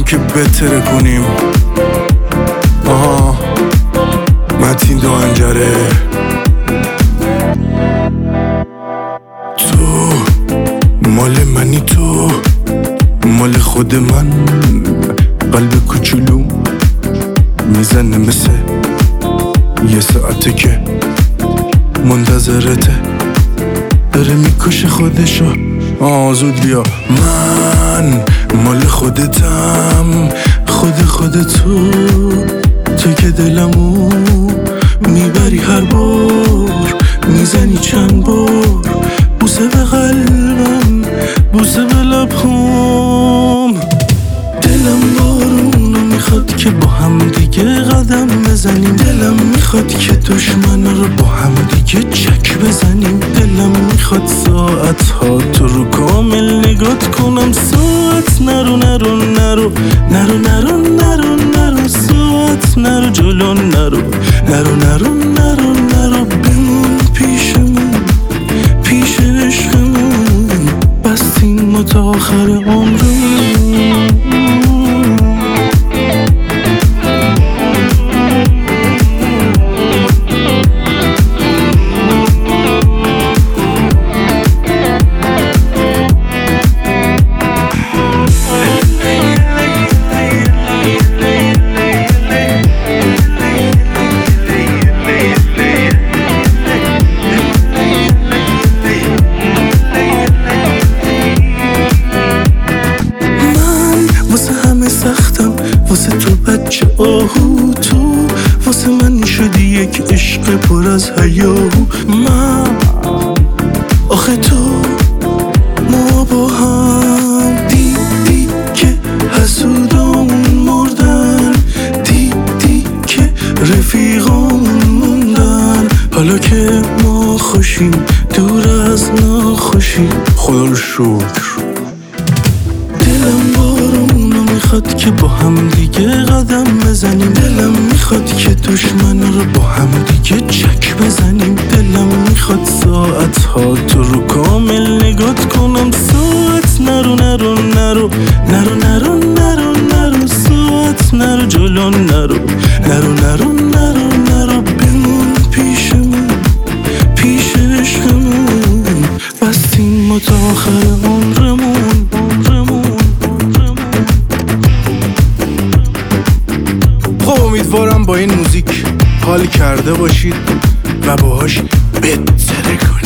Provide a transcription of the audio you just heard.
که بتره کنیم. آها متین دو انجره. تو مال منی، تو مال خود من. قلب کوچولو میزنه مثل یه ساعته که منتظرته، داره میکشه خودشو. زود بیا. من مال خودتم، خودتو، تو که دلمو میبری هر بار، میزنی چند بار بوسه به قلبم، بوسه به لبم. دلم بارونو میخواد که با هم دیگه قدم بزنیم، دلم میخواد که دشمن رو با هم دیگه چک بزنیم، دلم میخواد ساعت ها تو رو کامل نگات کنم. ساعت نرو نرو نرو نرو نرو نرو نرو، ساعت نرو جلو نرو نرو نرو نرو نرو، بمون پیشمون پیش عشقمون، بستیم ما تا آخر عمرمون. واسه تو بچه آهو، تو واسه من شدی یک عشق پر از هیاهو. من آخه تو ما با هم دیدی که حسودامون مردن، دیدی که رفیقامون موندن، حالا که ما خوشیم دور از ناخوشی، خدا رو شکر. دلم بارونو میخواد که با هم دیگه قدم بزنیم، دلم میخواد که دشمن رو با هم دیگه چک بزنیم، دلم میخواد ساعت ها تو رو کامل نگات کنم. ساعت نرو نرو نرو نرو نرو نرو نرو، ساعت نرو جلو نرو نرو نرو نرو نرو، بمون پیشمون پیش عشقمون، بستیم ما تا آخر عمرمون. امیدوارم با این موزیک حال کرده باشید و باهاش بتره کنید.